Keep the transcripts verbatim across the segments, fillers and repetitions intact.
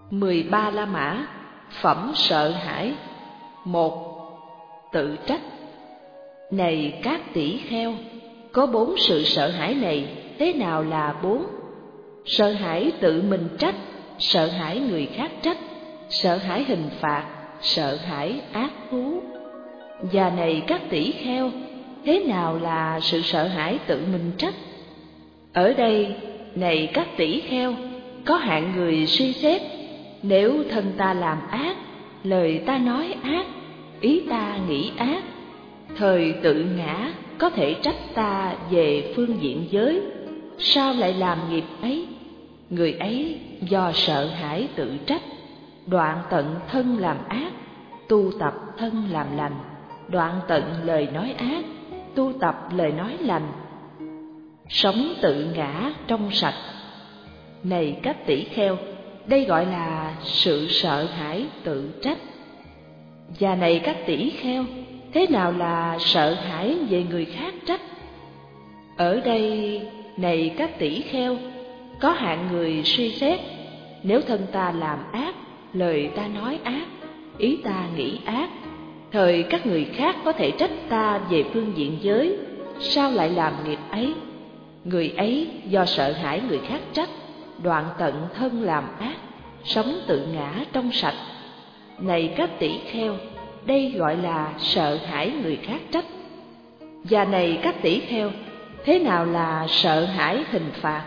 Mười ba la mã, phẩm sợ hãi. Một, tự trách. Này các tỷ kheo, có bốn sự sợ hãi này, thế nào là bốn? Sợ hãi tự mình trách, sợ hãi người khác trách, sợ hãi hình phạt, sợ hãi ác thú. Và này các tỷ kheo, thế nào là sự sợ hãi tự mình trách? Ở đây, này các tỷ kheo, có hạng người suy xét, nếu thân ta làm ác, lời ta nói ác, ý ta nghĩ ác, thời tự ngã có thể trách ta về phương diện giới, sao lại làm nghiệp ấy? Người ấy do sợ hãi tự trách, đoạn tận thân làm ác, tu tập thân làm lành, đoạn tận lời nói ác, tu tập lời nói lành, sống tự ngã trong sạch. Này các tỷ kheo, đây gọi là sự sợ hãi tự trách. Và này các tỷ kheo, thế nào là sợ hãi về người khác trách? Ở đây, này các tỷ kheo, có hạng người suy xét, nếu thân ta làm ác, lời ta nói ác, ý ta nghĩ ác, thời các người khác có thể trách ta về phương diện giới, sao lại làm nghiệp ấy? Người ấy do sợ hãi người khác trách, đoạn tận thân làm ác, sống tự ngã trong sạch. Này các tỷ kheo, đây gọi là sợ hãi người khác trách. Và này các tỷ kheo, thế nào là sợ hãi hình phạt?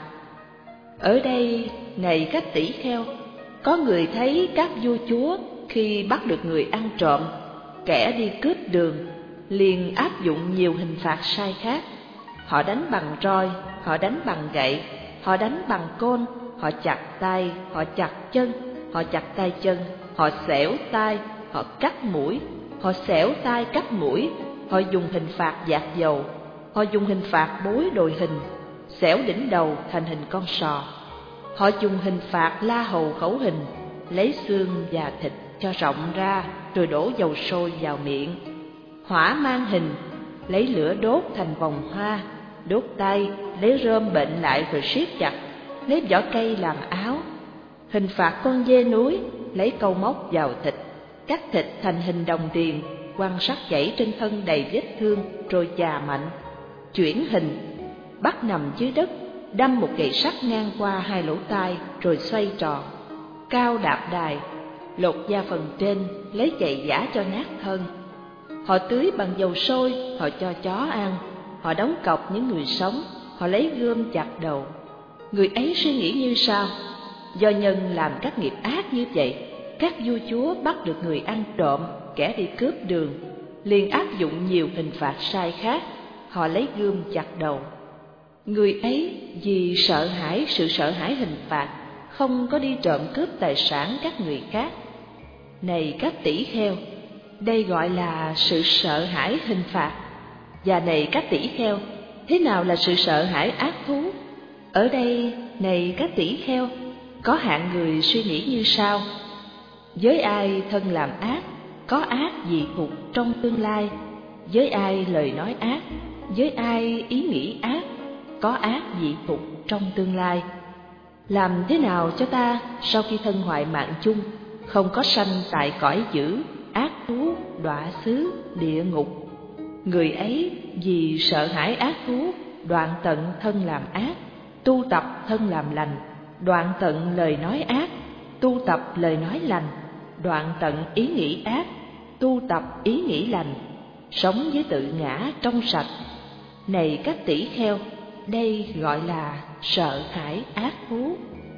Ở đây, này các tỷ kheo, có người thấy các vua chúa khi bắt được người ăn trộm, kẻ đi cướp đường, liền áp dụng nhiều hình phạt sai khác. Họ đánh bằng roi, họ đánh bằng gậy, họ đánh bằng côn, họ chặt tay, họ chặt chân, họ chặt tay chân, họ xẻo tay, họ cắt mũi, họ xẻo tay cắt mũi, họ dùng hình phạt dạt dầu, họ dùng hình phạt bối đồi hình, xẻo đỉnh đầu thành hình con sò. Họ dùng hình phạt la hầu khẩu hình, lấy xương và thịt cho rộng ra, rồi đổ dầu sôi vào miệng. Hỏa mang hình, lấy lửa đốt thành vòng hoa, đốt tay, lấy rơm bệnh lại rồi siết chặt, lấy vỏ cây làm áo. Hình phạt con dê núi, lấy câu móc vào thịt, cắt thịt thành hình đồng tiền, quan sát chảy trên thân đầy vết thương, rồi chà mạnh. Chuyển hình, bắt nằm dưới đất, đâm một gậy sắt ngang qua hai lỗ tai, rồi xoay tròn. Cao đạp đài, lột da phần trên, lấy giày giã cho nát thân. Họ tưới bằng dầu sôi, họ cho chó ăn, họ đóng cọc những người sống, họ lấy gươm chặt đầu. Người ấy suy nghĩ như sau: do nhân làm các nghiệp ác như vậy, các vua chúa bắt được người ăn trộm, kẻ đi cướp đường, liền áp dụng nhiều hình phạt sai khác, họ lấy gươm chặt đầu. Người ấy vì sợ hãi sự sợ hãi hình phạt, không có đi trộm cướp tài sản các người khác. Này các tỷ kheo, đây gọi là sự sợ hãi hình phạt. Và này các tỷ kheo, thế nào là sự sợ hãi ác thú? Ở đây, này các tỷ kheo, có hạng người suy nghĩ như sau: với ai thân làm ác, có ác dị phục trong tương lai. Với ai lời nói ác, với ai ý nghĩ ác, có ác dị phục trong tương lai. Làm thế nào cho ta sau khi thân hoại mạng chung, không có sanh tại cõi dữ, ác thú, đọa xứ, địa ngục? Người ấy vì sợ hãi ác thú, đoạn tận thân làm ác, tu tập thân làm lành, đoạn tận lời nói ác, tu tập lời nói lành, đoạn tận ý nghĩ ác, tu tập ý nghĩ lành, sống với tự ngã trong sạch. Này các tỷ kheo, đây gọi là sợ hãi ác thú.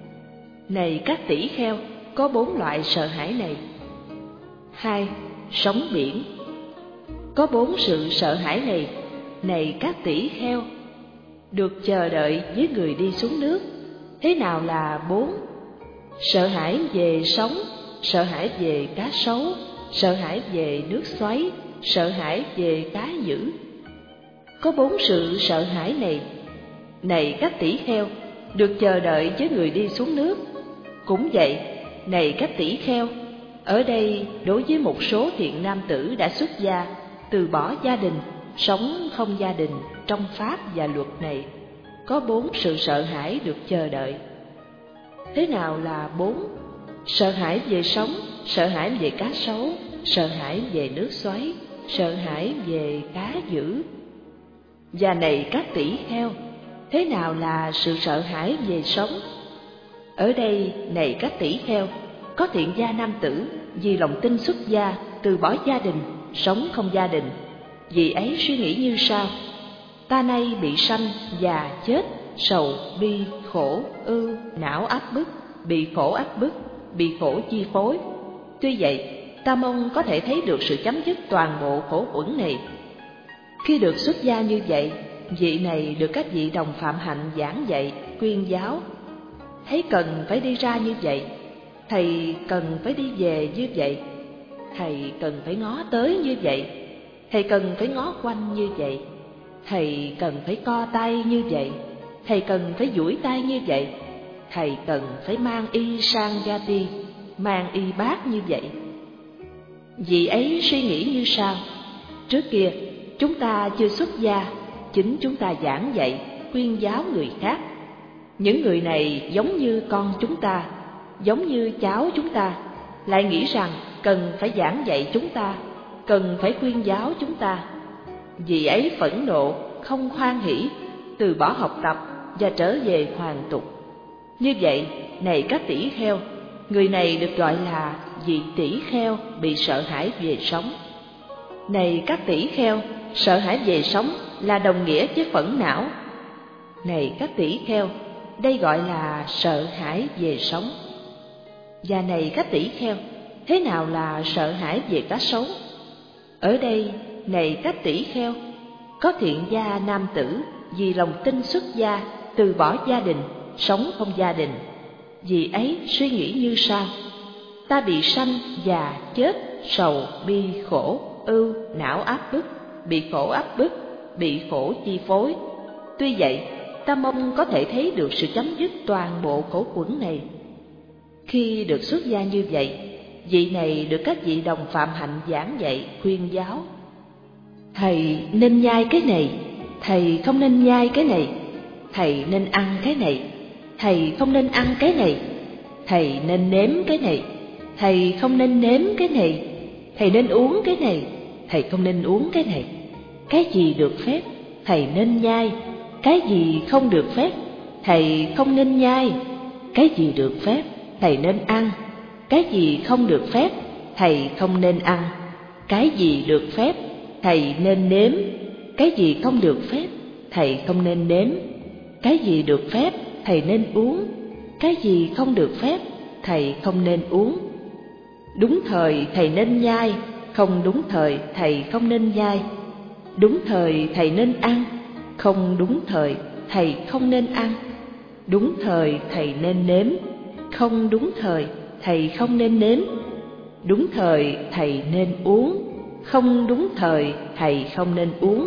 Này các tỷ kheo, có bốn loại sợ hãi này. Hai, sóng biển. Có bốn sự sợ hãi này, này các tỷ kheo, được chờ đợi với người đi xuống nước. Thế nào là bốn? Sợ hãi về sóng, sợ hãi về cá sấu, sợ hãi về nước xoáy, sợ hãi về cá dữ. Có bốn sự sợ hãi này, này các tỷ kheo, được chờ đợi với người đi xuống nước. Cũng vậy, này các tỷ kheo, ở đây đối với một số thiện nam tử đã xuất gia, từ bỏ gia đình, sống không gia đình trong pháp và luật này, có bốn sự sợ hãi được chờ đợi. Thế nào là bốn? sợ hãi về sóng, sợ hãi về cá sấu, sợ hãi về nước xoáy, sợ hãi về cá dữ. Và này các tỷ kheo, thế nào là sự sợ hãi về sống? Ở đây, này các tỷ kheo, có thiện gia nam tử vì lòng tin xuất gia, từ bỏ gia đình, sống không gia đình. Vì ấy suy nghĩ như sau: ta nay bị sanh, già, chết, sầu, bi, khổ, ưu, não áp bức, bị khổ áp bức, bị khổ chi phối. Tuy vậy, ta mong có thể thấy được sự chấm dứt toàn bộ khổ uẩn này. Khi được xuất gia như vậy, vị này được các vị đồng phạm hạnh giảng dạy, khuyên giáo. Thấy cần phải đi ra như vậy, thầy cần phải đi về như vậy, thầy cần phải ngó tới như vậy, thầy cần phải ngó quanh như vậy, thầy cần phải co tay như vậy, thầy cần phải duỗi tay như vậy, thầy cần phải mang y sang gati, mang y bát như vậy. Vị ấy suy nghĩ như sau: trước kia chúng ta chưa xuất gia, chính chúng ta giảng dạy, khuyên giáo người khác. Những người này giống như con chúng ta, giống như cháu chúng ta, lại nghĩ rằng cần phải giảng dạy chúng ta, cần phải khuyên giáo chúng ta. Vì ấy phẫn nộ, không hoan hỷ, từ bỏ học tập và trở về hoàn tục. Như vậy, này các tỷ kheo, người này được gọi là vị tỷ kheo bị sợ hãi về sống. Này các tỷ kheo, sợ hãi về sống là đồng nghĩa với phẫn não. Này các tỷ kheo, đây gọi là sợ hãi về sống. Và này các tỷ kheo, thế nào là sợ hãi về cá sấu? Ở đây, này các tỷ kheo, có thiện gia nam tử vì lòng tin xuất gia, từ bỏ gia đình, sống không gia đình. Vì ấy suy nghĩ như sau: ta bị sanh, già, chết, sầu, bi, khổ, ưu, não áp bức, bị khổ áp bức, bị khổ chi phối. Tuy vậy, ta mong có thể thấy được sự chấm dứt toàn bộ khổ uẩn này. Khi được xuất gia như vậy, vị này được các vị đồng phạm hạnh giảng dạy, khuyên giáo. Thầy nên nhai cái này, thầy không nên nhai cái này, thầy nên ăn cái này, thầy không nên ăn cái này, thầy nên nếm cái này, thầy không nên nếm cái này, thầy nên uống cái này, thầy không nên uống cái này. Cái gì được phép, thầy nên nhai; cái gì không được phép, thầy không nên nhai. Cái gì được phép, thầy nên ăn; cái gì không được phép, thầy không nên ăn. Cái gì được phép, thầy nên nếm; cái gì không được phép, thầy không nên nếm. Cái gì được phép, thầy nên uống; cái gì không được phép, thầy không nên uống. Đúng thời thầy nên nhai, không đúng thời thầy không nên nhai. Đúng thời thầy nên ăn, không đúng thời thầy không nên ăn. Đúng thời thầy nên nếm, không đúng thời thầy không nên nếm. Đúng thời thầy nên uống, không đúng thời thầy không nên uống.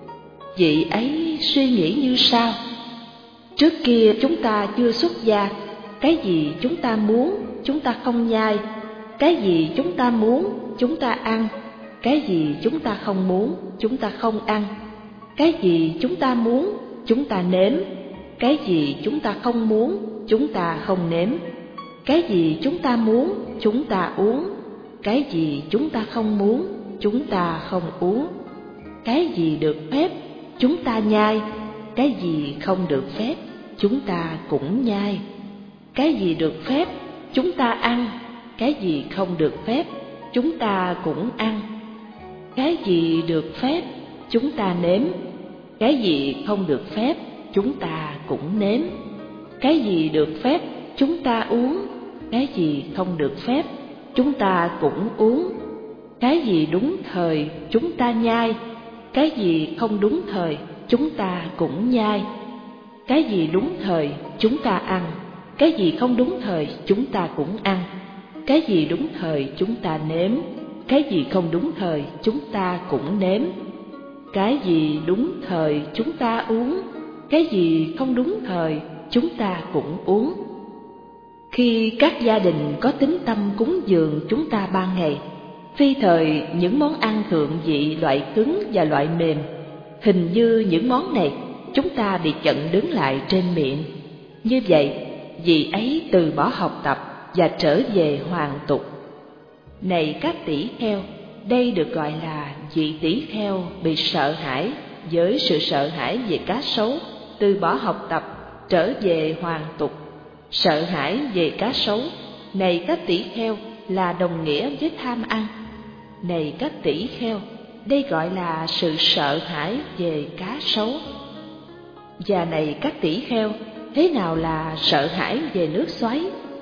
Vị ấy suy nghĩ như sau: trước kia chúng ta chưa xuất gia, cái gì chúng ta muốn chúng ta không nhai, cái gì chúng ta muốn chúng ta ăn, cái gì chúng ta không muốn chúng ta không ăn, cái gì chúng ta muốn chúng ta nếm, cái gì chúng ta không muốn chúng ta không nếm, cái gì chúng ta muốn chúng ta uống, cái gì chúng ta không muốn chúng ta không uống. Cái gì được phép chúng ta nhai, cái gì không được phép chúng ta cũng nhai. Cái gì được phép chúng ta ăn, cái gì không được phép chúng ta cũng ăn. Cái gì được phép chúng ta nếm, cái gì không được phép chúng ta cũng nếm. Cái gì được phép chúng ta uống, cái gì không được phép chúng ta cũng uống. Cái gì đúng thời chúng ta nhai, cái gì không đúng thời chúng ta cũng nhai. Cái gì đúng thời chúng ta ăn, cái gì không đúng thời chúng ta cũng ăn. Cái gì đúng thời chúng ta nếm, cái gì không đúng thời chúng ta cũng nếm. Cái gì đúng thời chúng ta uống, cái gì không đúng thời chúng ta cũng uống. Khi các gia đình có tín tâm cúng dường chúng ta ban ngày, phi thời những món ăn thượng vị loại cứng và loại mềm, hình như những món này chúng ta bị chặn đứng lại trên miệng. Như vậy, vị ấy từ bỏ học tập, và trở về hoàn tục. Này các tỷ kheo, đây được gọi là vị tỷ kheo bị sợ hãi với sự sợ hãi về cá sấu, từ bỏ học tập, trở về hoàn tục. Sợ hãi về cá sấu, này các tỷ kheo, là đồng nghĩa với tham ăn. Này các tỷ kheo, đây gọi là sự sợ hãi về cá sấu. Và này các tỷ kheo, thế nào là sợ hãi về nước xoáy?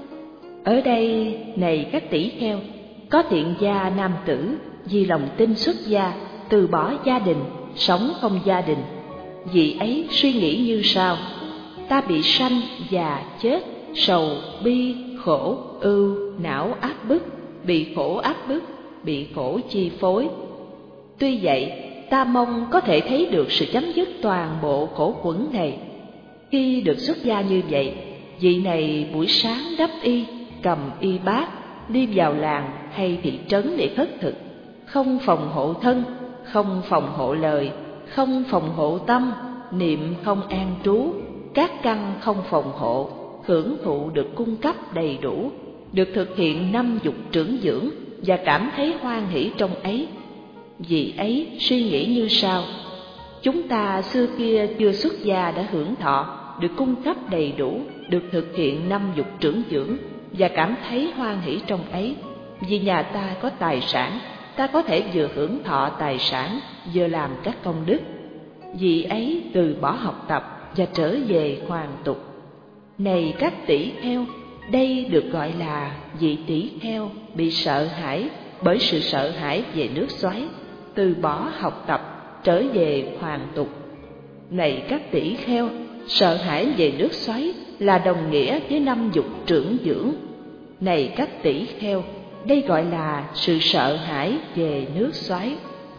Ở đây, này các tỷ kheo, có thiện gia nam tử vì lòng tin xuất gia, từ bỏ gia đình, sống không gia đình. Vị ấy suy nghĩ như sau: ta bị sanh, già, chết, sầu, bi, khổ, ưu, não áp bức, bị khổ áp bức, bị khổ chi phối. Tuy vậy, ta mong có thể thấy được sự chấm dứt toàn bộ khổ quẩn này. Khi được xuất gia như vậy, vị này buổi sáng đắp y, cầm y bát, đi vào làng hay thị trấn để khất thực, không phòng hộ thân, không phòng hộ lời, không phòng hộ tâm, niệm không an trú, các căn không phòng hộ, hưởng thụ được cung cấp đầy đủ, được thực hiện năm dục trưởng dưỡng và cảm thấy hoan hỷ trong ấy. Vì ấy suy nghĩ như sau: chúng ta xưa kia chưa xuất gia đã hưởng thọ, được cung cấp đầy đủ, được thực hiện năm dục trưởng dưỡng và cảm thấy hoan hỷ trong ấy. Vì nhà ta có tài sản, ta có thể vừa hưởng thọ tài sản, vừa làm các công đức. Vì ấy từ bỏ học tập và trở về hoàn tục. Này các tỷ kheo, đây được gọi là vị tỷ kheo bị sợ hãi bởi sự sợ hãi về nước xoáy, từ bỏ học tập, trở về hoàn tục. Này các tỷ kheo, sợ hãi về nước xoáy là đồng nghĩa với năm dục trưởng dưỡng. Này các tỷ kheo, đây gọi là sự sợ hãi về nước xoáy.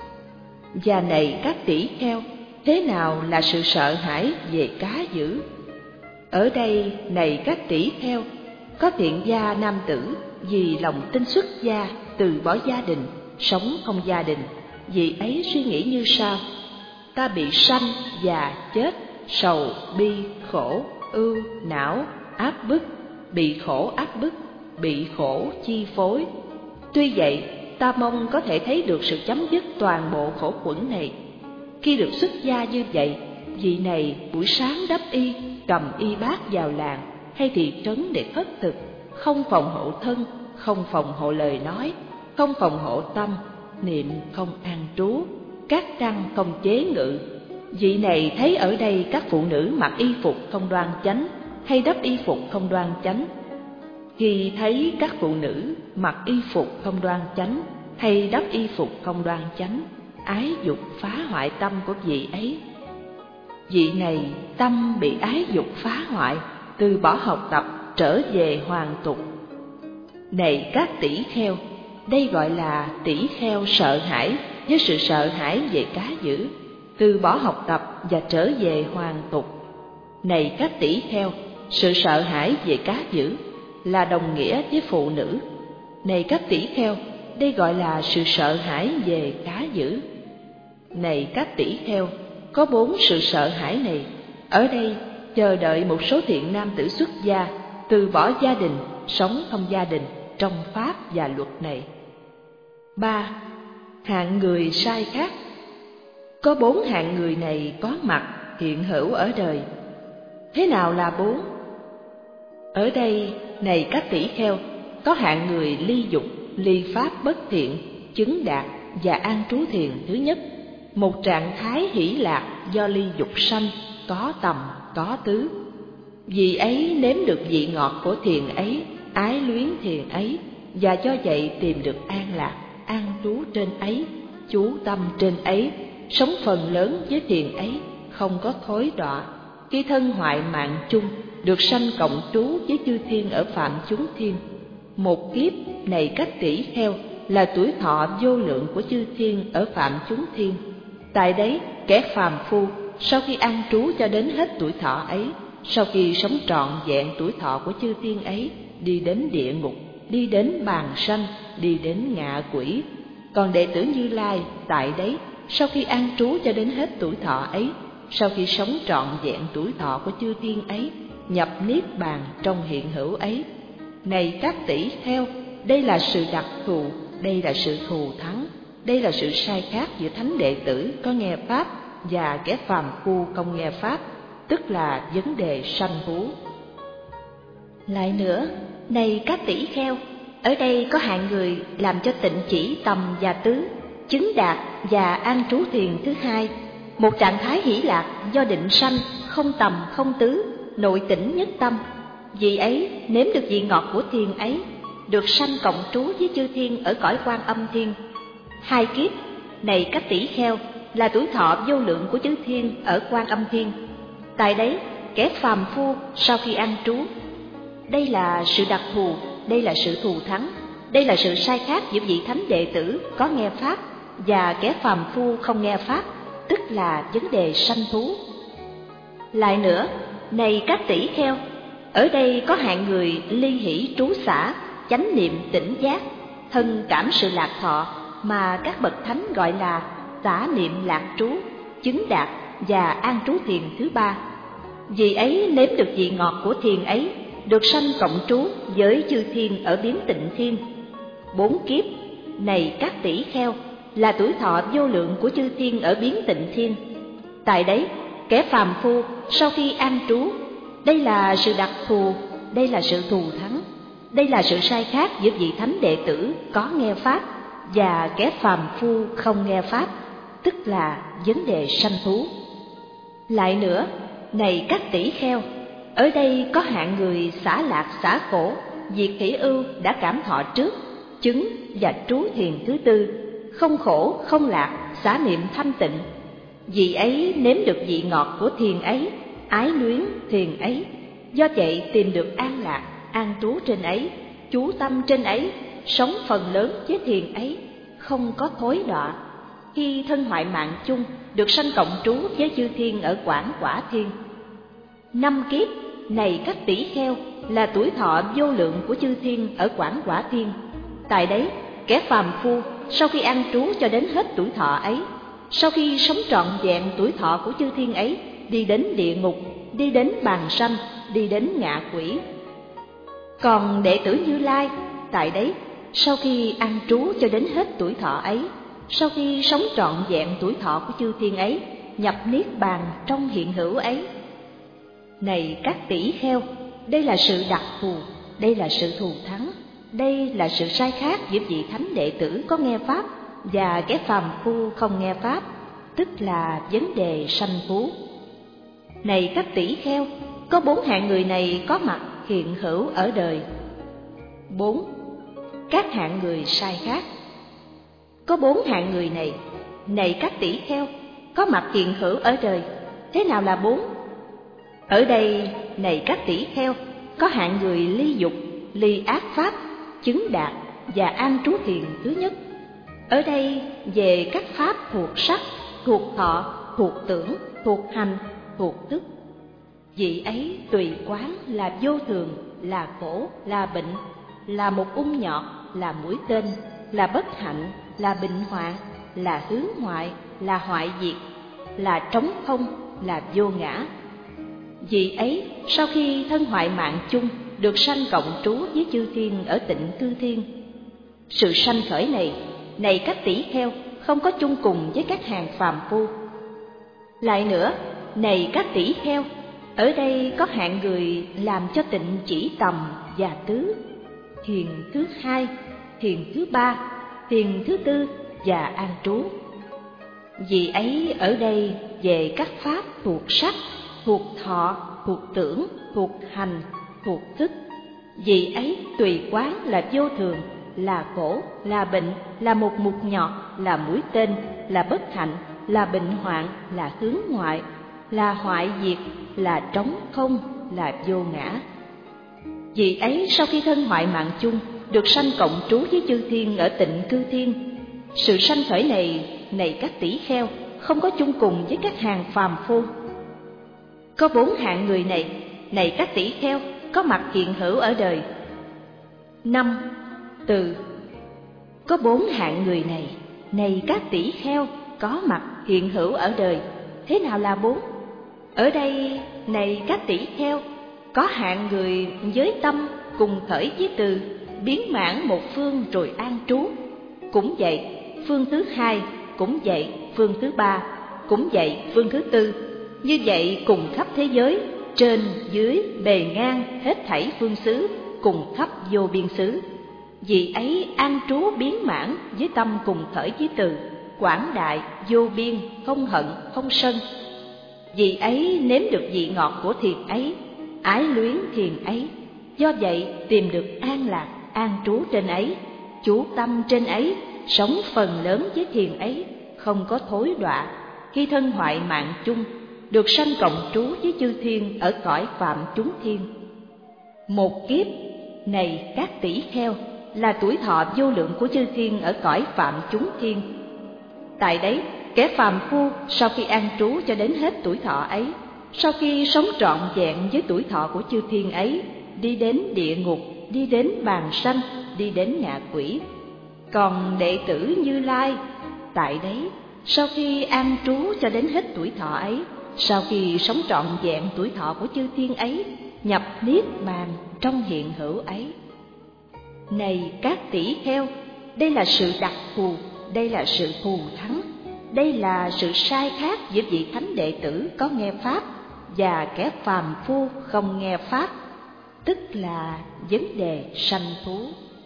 Và này các tỷ kheo, thế nào là sự sợ hãi về cá dữ? Ở đây, này các tỷ kheo, có thiện gia nam tử vì lòng tin xuất gia, từ bỏ gia đình, sống không gia đình. Vì ấy suy nghĩ như sau: ta bị sanh, già, chết, sầu, bi, khổ, ưu, não, áp bức, bị khổ áp bức, bị khổ chi phối. Tuy vậy, ta mong có thể thấy được sự chấm dứt toàn bộ khổ quẩn này. Khi được xuất gia như vậy, vị này buổi sáng đắp y, cầm y bát vào làng hay thị trấn để khất thực, không phòng hộ thân, không phòng hộ lời nói, không phòng hộ tâm, niệm không an trú, các căn không chế ngự. Vị này thấy ở đây các phụ nữ mặc y phục không đoan chánh hay đắp y phục không đoan chánh. Khi thấy các phụ nữ mặc y phục không đoan chánh hay đắp y phục không đoan chánh, ái dục phá hoại tâm của vị ấy. Vị này tâm bị ái dục phá hoại, từ bỏ học tập, trở về hoàn tục. Này các tỷ kheo, đây gọi là tỷ kheo sợ hãi với sự sợ hãi về cá dữ, từ bỏ học tập và trở về hoàn tục. Này các tỷ kheo, sự sợ hãi về cá dữ là đồng nghĩa với phụ nữ. Này các tỷ kheo, đây gọi là sự sợ hãi về cá dữ. Này các tỷ kheo, có bốn sự sợ hãi này. Ở đây chờ đợi một số thiện nam tử xuất gia, từ bỏ gia đình, sống không gia đình trong pháp và luật này. Ba. Hạng người sai khác. Có bốn hạng người này có mặt hiện hữu ở đời. Thế nào là bốn? Ở đây, này các tỷ kheo, có hạng người ly dục, ly pháp bất thiện, chứng đạt và an trú thiền thứ nhất, một trạng thái hỷ lạc do ly dục sanh, có tầm, có tứ. Vì ấy nếm được vị ngọt của thiền ấy, ái luyến thiền ấy, và do vậy tìm được an lạc, an trú trên ấy, chú tâm trên ấy, sống phần lớn với thiền ấy, không có thối đọa. Khi thân hoại mạng chung, được sanh cộng trú với chư thiên ở phạm chúng thiên. Một kiếp này các tỷ kheo là tuổi thọ vô lượng của chư thiên ở phạm chúng thiên. Tại đấy, kẻ phàm phu sau khi an trú cho đến hết tuổi thọ ấy, sau khi sống trọn vẹn tuổi thọ của chư thiên ấy, đi đến địa ngục, đi đến bàn sanh, đi đến ngạ quỷ. Còn đệ tử Như Lai tại đấy, sau khi an trú cho đến hết tuổi thọ ấy, sau khi sống trọn vẹn tuổi thọ của chư thiên ấy, nhập niết bàn trong hiện hữu ấy. Này các tỷ kheo, đây là sự đặc thù, đây là sự thù thắng, đây là sự sai khác giữa thánh đệ tử có nghe pháp và kẻ phàm phu không nghe pháp, tức là vấn đề sanh thú. Lại nữa, này các tỷ kheo, ở đây có hạng người làm cho tịnh chỉ tầm và tứ, chứng đạt và an trú thiền thứ hai, một trạng thái hỷ lạc do định sanh, không tầm không tứ, nội tĩnh nhất tâm. Vị ấy nếm được vị ngọt của thiền ấy, được sanh cộng trú với chư thiên ở cõi Quan Âm Thiên. Hai kiếp, này các tỷ kheo, là tuổi thọ vô lượng của chư thiên ở Quan Âm Thiên. Tại đấy, kẻ phàm phu sau khi an trú, đây là sự đặc thù, đây là sự thù thắng, đây là sự sai khác giữa vị thánh đệ tử có nghe pháp và kẻ phàm phu không nghe pháp, tức là vấn đề sanh thú. Lại nữa, này các tỷ kheo, ở đây có hạng người ly hỷ trú xả, chánh niệm tỉnh giác, thân cảm sự lạc thọ mà các bậc thánh gọi là xả niệm lạc trú, chứng đạt và an trú thiền thứ ba. Vì ấy nếm được vị ngọt của thiền ấy, được sanh cộng trú với chư thiên ở biến tịnh thiên. Bốn kiếp, này các tỷ kheo, là tuổi thọ vô lượng của chư thiên ở biến tịnh thiên. Tại đấy, kẻ phàm phu sau khi an trú, đây là sự đặc thù, đây là sự thù thắng, đây là sự sai khác giữa vị thánh đệ tử có nghe pháp và kẻ phàm phu không nghe pháp, tức là vấn đề sanh thú. Lại nữa, này các tỷ kheo, ở đây có hạng người xả lạc xả khổ, diệt hỷ ưu đã cảm thọ trước, chứng và trú thiền thứ tư, không khổ không lạc, xả niệm thanh tịnh. Vị ấy nếm được vị ngọt của thiền ấy, ái luyến thiền ấy, do vậy tìm được an lạc, an trú trên ấy, chú tâm trên ấy, sống phần lớn với thiền ấy, không có thối đọa. Khi thân hoại mạng chung, được sanh cộng trú với chư thiên ở Quảng Quả Thiên. Năm kiếp, này các tỷ kheo, là tuổi thọ vô lượng của chư thiên ở Quảng Quả Thiên. Tại đấy, kẻ phàm phu sau khi an trú cho đến hết tuổi thọ ấy, sau khi sống trọn vẹn tuổi thọ của chư thiên ấy, đi đến địa ngục, đi đến bàn sanh, đi đến ngạ quỷ. Còn đệ tử Như Lai, tại đấy, sau khi an trú cho đến hết tuổi thọ ấy, sau khi sống trọn vẹn tuổi thọ của chư thiên ấy, nhập niết bàn trong hiện hữu ấy. Này các tỷ kheo, đây là sự đặc thù, đây là sự thù thắng, đây là sự sai khác giữa vị thánh đệ tử có nghe pháp và kẻ phàm phu không nghe pháp, tức là vấn đề sanh thú. Này các tỷ kheo, có bốn hạng người này có mặt hiện hữu ở đời. Bốn, các hạng người sai khác. Có bốn hạng người này, này các tỷ kheo, có mặt hiện hữu ở đời. Thế nào là bốn? Ở đây, này các tỷ kheo, có hạng người ly dục, ly ác pháp, chứng đạt và an trú thiền thứ nhất. Ở đây về các pháp thuộc sắc, thuộc thọ, thuộc tưởng, thuộc hành, thuộc thức. Vị ấy tùy quán là vô thường, là khổ, là bệnh, là một ung nhọt, là mũi tên, là bất hạnh, là bệnh hoạn, là hướng ngoại, là hoại diệt, là trống không, là vô ngã. Vị ấy sau khi thân hoại mạng chung, được sanh cộng trú với chư thiên ở tịnh cư thiên. Sự sanh khởi này, này các tỷ kheo, không có chung cùng với các hàng phàm phu. Lại nữa, này các tỷ kheo, ở đây có hạng người làm cho tịnh chỉ tầm và tứ, thiền thứ hai, thiền thứ ba, thiền thứ tư và an trú. Vì ấy ở đây về các pháp thuộc sắc, thuộc thọ, thuộc tưởng, thuộc hành, thuộc thức. Vì ấy tùy quán là vô thường, là khổ, là bệnh, là một mục nhọt, là mũi tên, là bất hạnh, là bệnh hoạn, là hướng ngoại, là hoại diệt, là trống không, là vô ngã. Vì ấy sau khi thân hoại mạng chung, được sanh cộng trú với chư thiên ở tịnh cư thiên. Sự sanh khởi này, này các tỷ kheo, không có chung cùng với các hàng phàm phu. Có bốn hạng người này, này các tỷ kheo, có mặt hiện hữu ở đời. Năm, từ. Có bốn hạng người này, này các tỷ kheo, có mặt hiện hữu ở đời. Thế nào là bốn? Ở đây, này các tỷ kheo, có hạng người với tâm cùng khởi với từ, biến mãn một phương rồi an trú. Cũng vậy, phương thứ hai, cũng vậy, phương thứ ba, cũng vậy, phương thứ tư. Như vậy cùng khắp thế giới, trên, dưới, bề ngang, hết thảy phương xứ, cùng khắp vô biên xứ. Vì ấy an trú biến mãn với tâm cùng khởi với từ, quảng đại, vô biên, không hận, không sân. Vì ấy nếm được vị ngọt của thiền ấy, ái luyến thiền ấy. Do vậy tìm được an lạc, an trú trên ấy, chú tâm trên ấy, sống phần lớn với thiền ấy, không có thối đọa. Khi thân hoại mạng chung, được sanh cộng trú với chư thiên ở cõi phạm chúng thiên. Một kiếp này các tỷ kheo là tuổi thọ vô lượng của chư thiên ở cõi phạm chúng thiên. Tại đấy, kẻ phàm phu sau khi an trú cho đến hết tuổi thọ ấy, sau khi sống trọn vẹn với tuổi thọ của chư thiên ấy, đi đến địa ngục, đi đến bàn sanh, đi đến ngạ quỷ. Còn đệ tử Như Lai, tại đấy, sau khi an trú cho đến hết tuổi thọ ấy, sau khi sống trọn vẹn tuổi thọ của chư thiên ấy, nhập niết bàn trong hiện hữu ấy. Này các tỷ kheo, đây là sự đặc thù, đây là sự thù thắng, đây là sự sai khác giữa vị thánh đệ tử có nghe pháp và kẻ phàm phu không nghe pháp, tức là vấn đề sanh thú.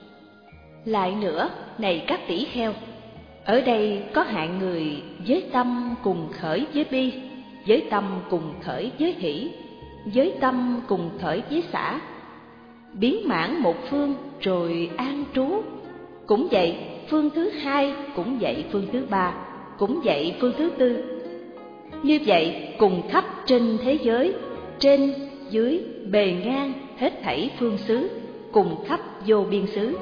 Lại nữa, này các tỷ kheo, ở đây có hạng người với tâm cùng khởi với bi, với tâm cùng khởi với hỷ, với tâm cùng khởi với xả, biến mãn một phương rồi an trú. Cũng vậy, phương thứ hai, cũng vậy, phương thứ ba, cũng vậy, phương thứ tư. Như vậy cùng khắp trên thế giới, trên, dưới, bề ngang, hết thảy phương xứ, cùng khắp vô biên xứ.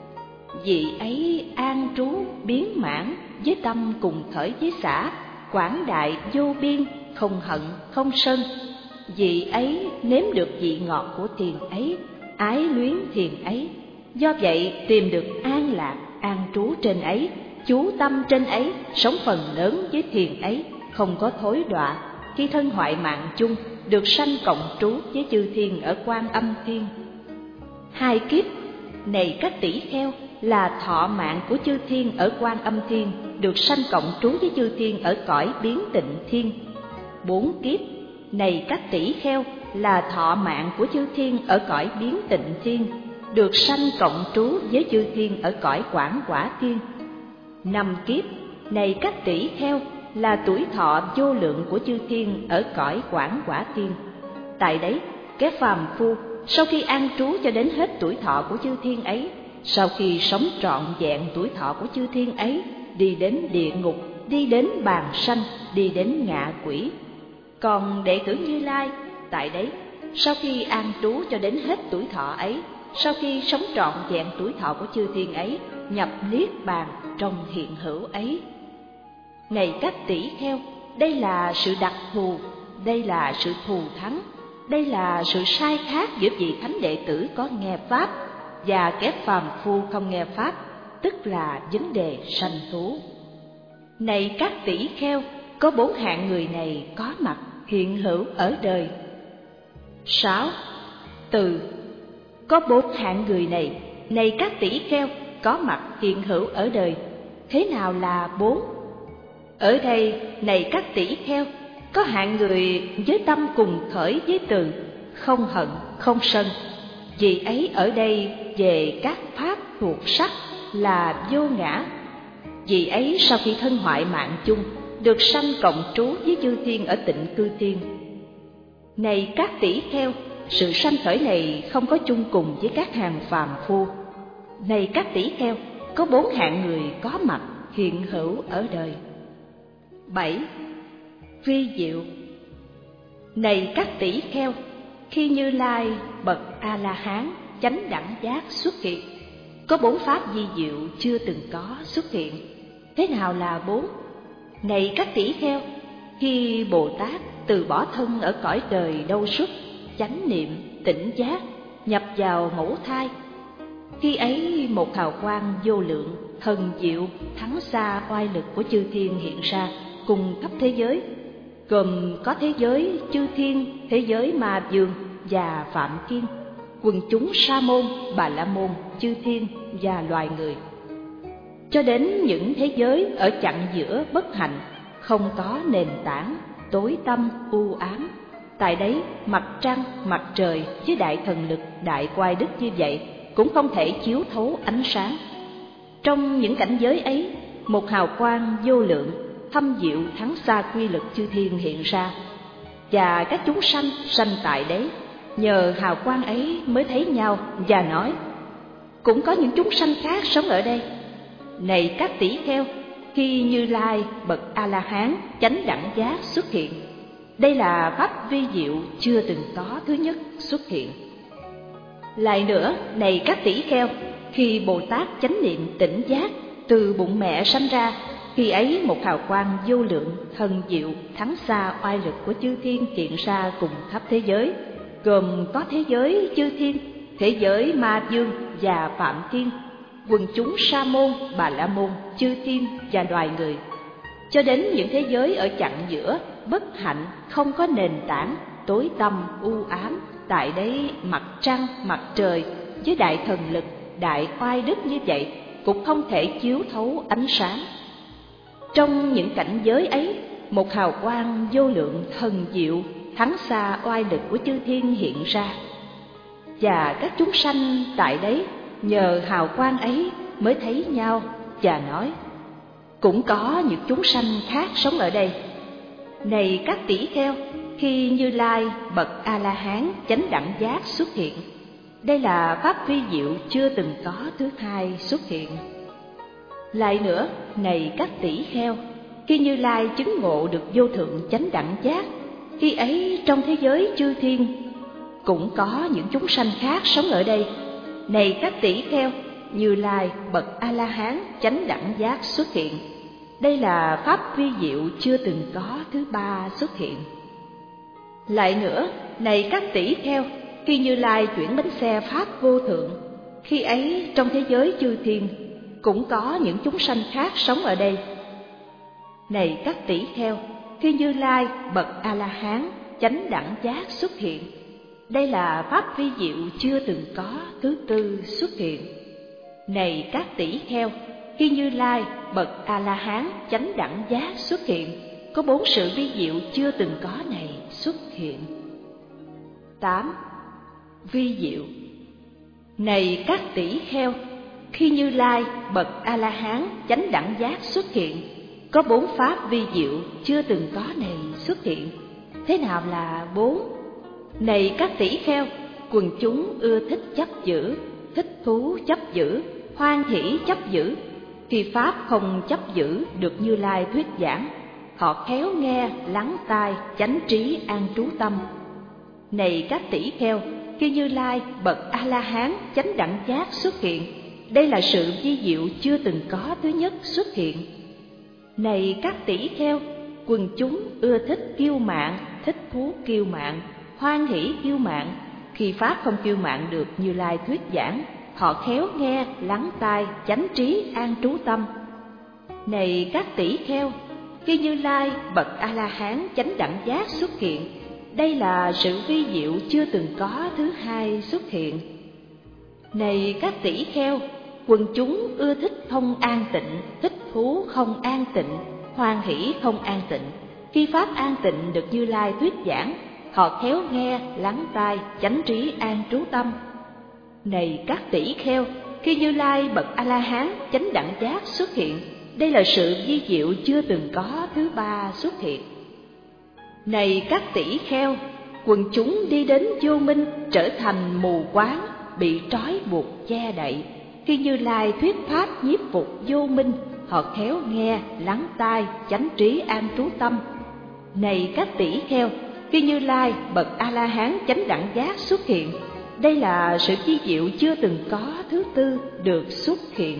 Vị ấy an trú biến mãn với tâm cùng khởi với xả, quảng đại vô biên, không hận, không sân. Vị ấy nếm được vị ngọt của thiền ấy, ái luyến thiền ấy. Do vậy tìm được an lạc, an trú trên ấy, chú tâm trên ấy, sống phần lớn với thiền ấy, không có thối đọa. Khi thân hoại mạng chung, được sanh cộng trú với chư thiên ở Quan Âm Thiên. Hai kiếp này các tỷ kheo là thọ mạng của chư thiên ở Quan Âm Thiên, được sanh cộng trú với chư thiên ở cõi Biến Tịnh Thiên. Bốn kiếp này các tỷ kheo là thọ mạng của chư thiên ở cõi Biến Tịnh Thiên, được sanh cộng trú với chư thiên ở cõi Quảng Quả Thiên. Năm kiếp này các tỷ kheo là tuổi thọ vô lượng của chư thiên ở cõi Quảng Quả Thiên. Tại đấy, kẻ phàm phu sau khi an trú cho đến hết tuổi thọ của chư thiên ấy, sau khi sống trọn vẹn tuổi thọ của chư thiên ấy, đi đến địa ngục, đi đến bàn sanh, đi đến ngạ quỷ. Còn đệ tử Như Lai, tại đấy, sau khi an trú cho đến hết tuổi thọ ấy, sau khi sống trọn vẹn tuổi thọ của chư thiên ấy, nhập niết bàn trong hiện hữu ấy. Này các tỷ kheo, đây là sự đặc thù, đây là sự thù thắng, đây là sự sai khác giữa vị thánh đệ tử có nghe pháp và kẻ phàm phu không nghe pháp, tức là vấn đề sanh thú. Này các tỷ kheo, có bốn hạng người này có mặt hiện hữu ở đời. Sáu. Từ. Có bốn hạng người này, này các tỷ kheo, có mặt hiện hữu ở đời. Thế nào là bốn? Ở đây, này các tỷ kheo, có hạng người với tâm cùng khởi với từ, không hận, không sân. Vì ấy ở đây về các pháp thuộc sắc là vô ngã. Vì ấy sau khi thân hoại mạng chung, được sanh cộng trú với chư thiên ở Tịnh Cư Thiên. Này các tỷ kheo, sự sanh khởi này không có chung cùng với các hàng phàm phu. Này các tỷ kheo, có bốn hạng người có mặt hiện hữu ở đời. Bảy. Vi diệu. Này các tỷ kheo, khi Như Lai bậc A-la-hán chánh đẳng giác xuất hiện, có bốn pháp vi diệu chưa từng có xuất hiện. Thế nào là bốn? Này các tỷ kheo, khi Bồ Tát từ bỏ thân ở cõi đời đâu xuất, chánh niệm, tỉnh giác, nhập vào mẫu thai, khi ấy một hào quang vô lượng, thần diệu, thắng xa oai lực của chư thiên hiện ra cùng khắp thế giới, gồm có thế giới chư thiên, thế giới ma dương và phạm thiên. quần chúng Sa môn, Bà la môn, chư thiên và loài người. Cho đến những thế giới ở chặng giữa bất hạnh, không có nền tảng, tối tăm, u ám. Tại đấy, mặt trăng, mặt trời với đại thần lực, đại quay đức như vậy cũng không thể chiếu thấu ánh sáng. Trong những cảnh giới ấy, một hào quang vô lượng, thâm diệu thắng xa quy lực chư thiên hiện ra, và các chúng sanh sanh tại đấy nhờ hào quang ấy mới thấy nhau và nói: cũng có những chúng sanh khác sống ở đây. Này các tỷ kheo, khi Như Lai bậc A La Hán chánh đẳng giác xuất hiện, đây là pháp vi diệu chưa từng có thứ nhất xuất hiện. Lại nữa, này các tỷ kheo, khi Bồ Tát chánh niệm tỉnh giác từ bụng mẹ sanh ra, khi ấy một hào quang vô lượng thần diệu thắng xa oai lực của chư thiên hiện ra cùng khắp thế giới, gồm có thế giới chư thiên, thế giới ma dương và phạm thiên, quần chúng Sa môn, Bà la môn, chư thiên và loài người. Cho đến những thế giới ở chặng giữa bất hạnh, không có nền tảng, tối tăm u ám. Tại đấy mặt trăng, mặt trời với đại thần lực, đại oai đức như vậy cũng không thể chiếu thấu ánh sáng. Trong những cảnh giới ấy, một hào quang vô lượng thần diệu thắng xa oai lực của chư thiên hiện ra, và các chúng sanh tại đấy nhờ hào quang ấy mới thấy nhau và nói: cũng có những chúng sanh khác sống ở đây. Này các tỷ kheo, khi Như Lai bậc A La Hán chánh đẳng giác xuất hiện, đây là pháp vi diệu chưa từng có thứ hai xuất hiện. Lại nữa, này các tỷ kheo, khi Như Lai chứng ngộ được vô thượng chánh đẳng giác, khi ấy trong thế giới chư thiên cũng có những chúng sanh khác sống ở đây. Này các tỷ kheo, Như Lai bậc A La Hán chánh đẳng giác xuất hiện, đây là pháp vi diệu chưa từng có thứ ba xuất hiện. Lại nữa, này các tỷ kheo, khi Như Lai chuyển bánh xe pháp vô thượng, khi ấy trong thế giới chư thiên cũng có những chúng sanh khác sống ở đây. Này các tỷ kheo, khi Như Lai bậc A La Hán chánh đẳng giác xuất hiện, đây là pháp vi diệu chưa từng có thứ tư xuất hiện. Này các tỷ kheo, khi Như Lai bậc A La Hán chánh đẳng giác xuất hiện, có bốn sự vi diệu chưa từng có này xuất hiện. Tám. Vi diệu. Này các tỷ kheo, khi Như Lai bậc A La Hán chánh đẳng giác xuất hiện, có bốn pháp vi diệu chưa từng có này xuất hiện. Thế nào là bốn? Này các tỷ kheo, quần chúng ưa thích chấp giữ, thích thú chấp giữ, hoan hỷ chấp giữ. Khi pháp không chấp giữ được Như Lai thuyết giảng, họ khéo nghe, lắng tai, chánh trí, an trú tâm. Này các tỷ kheo, khi Như Lai bậc A La Hán chánh đẳng giác xuất hiện, đây là sự vi diệu chưa từng có thứ nhất xuất hiện. Này các tỷ kheo, quần chúng ưa thích kiêu mạn, thích thú kiêu mạn, hoan hỷ kiêu mạn. Khi pháp không kiêu mạn được Như Lai thuyết giảng, họ khéo nghe, lắng tai, chánh trí, an trú tâm. Này các tỷ kheo, khi Như Lai bậc A La Hán chánh đẳng giác xuất hiện, đây là sự vi diệu chưa từng có thứ hai xuất hiện. Này các tỷ kheo, quần chúng ưa thích không an tịnh, thích thú không an tịnh, hoan hỷ không an tịnh. Khi pháp an tịnh được Như Lai thuyết giảng, họ khéo nghe, lắng tai, chánh trí, an trú tâm. Này các tỷ kheo, khi Như Lai bậc A La Hán chánh đẳng giác xuất hiện, đây là sự vi diệu chưa từng có thứ ba xuất hiện. Này các tỷ kheo, quần chúng đi đến vô minh trở thành mù quáng, bị trói buộc che đậy. Khi Như Lai thuyết pháp nhiếp phục vô minh, họ khéo nghe, lắng tai, chánh trí, an trú tâm. Này các tỷ kheo, khi Như Lai bậc A La Hán chánh đẳng giác xuất hiện, đây là sự vi diệu chưa từng có thứ tư được xuất hiện.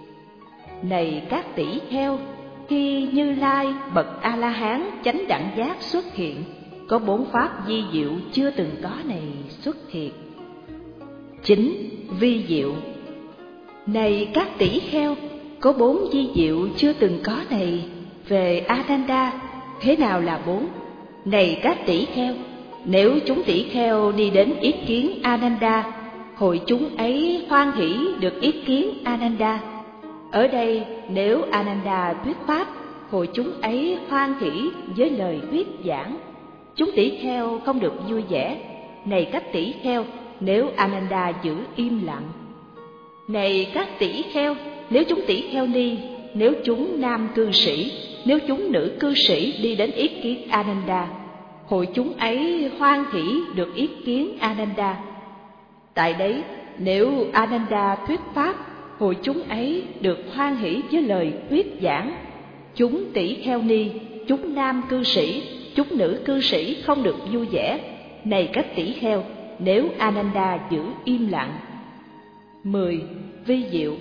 Này các tỷ kheo, khi Như Lai bậc A La Hán chánh đẳng giác xuất hiện, có bốn pháp vi diệu chưa từng có này xuất hiện. Chín. Vi diệu. Này các tỷ kheo, có bốn vi diệu chưa từng có này về Ananda. Thế nào là bốn? Này các tỷ kheo, nếu chúng tỷ kheo đi đến ý kiến Ananda, hội chúng ấy hoan hỷ được ý kiến Ananda. Ở đây nếu Ananda thuyết pháp, hội chúng ấy hoan hỷ với lời thuyết giảng. Chúng tỷ kheo không được vui vẻ. Này các tỷ kheo, nếu Ananda giữ im lặng. Này các tỷ kheo, nếu chúng tỷ kheo ni, nếu chúng nam cư sĩ, nếu chúng nữ cư sĩ đi đến ý kiến Ananda, hội chúng ấy hoan hỷ được ý kiến Ananda. Tại đấy, nếu Ananda thuyết pháp, hội chúng ấy được hoan hỷ với lời thuyết giảng. Chúng tỷ kheo ni, chúng nam cư sĩ, chúng nữ cư sĩ không được vui vẻ. Này các tỷ kheo, nếu Ananda giữ im lặng. Mười. Vi diệu.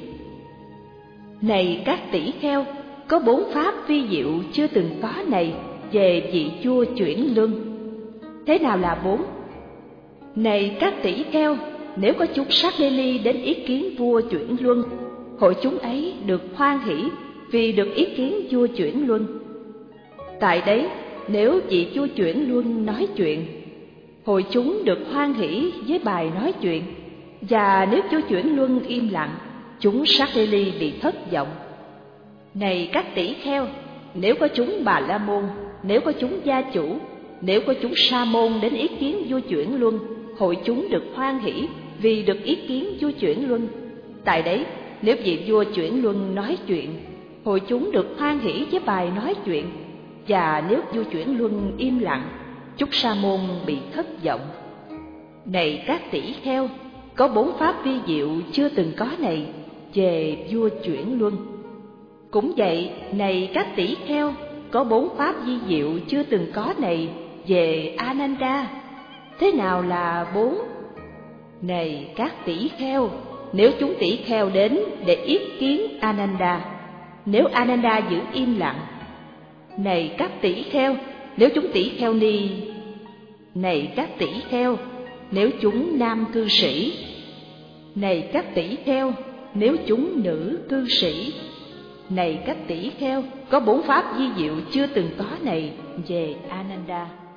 Này các tỷ kheo, có bốn pháp vi diệu chưa từng có này về vị vua chuyển luân. Thế nào là bốn? Này các tỷ kheo, nếu có chúng sát đê ly đến ý kiến vua chuyển luân, hội chúng ấy được hoan hỷ vì được ý kiến vua chuyển luân. Tại đấy, nếu vị vua chuyển luân nói chuyện, hội chúng được hoan hỷ với bài nói chuyện. Và nếu vua chuyển luân im lặng, chúng sát đê ly bị thất vọng. Này các tỷ kheo, nếu có chúng Bà La Môn, nếu có chúng gia chủ, nếu có chúng Sa Môn đến ý kiến vua chuyển luân, hội chúng được hoan hỷ vì được ý kiến vua chuyển luân. Tại đấy, nếu vị vua chuyển luân nói chuyện, hội chúng được hoan hỷ với bài nói chuyện. Và nếu vua chuyển luân im lặng, chúng Sa Môn bị thất vọng. Này các tỷ kheo, có bốn pháp vi diệu chưa từng có này về vua chuyển luân. Cũng vậy, này các tỷ kheo, có bốn pháp vi diệu chưa từng có này về Ananda. Thế nào là bốn? Này các tỷ kheo, nếu chúng tỷ kheo đến để ý kiến Ananda, nếu Ananda giữ im lặng. Này các tỷ kheo, nếu chúng tỷ kheo ni. Này các tỷ kheo, nếu chúng nam cư sĩ. Này các tỷ kheo, nếu chúng nữ cư sĩ. Này các tỷ kheo, có bốn pháp vi diệu chưa từng có này về Ananda.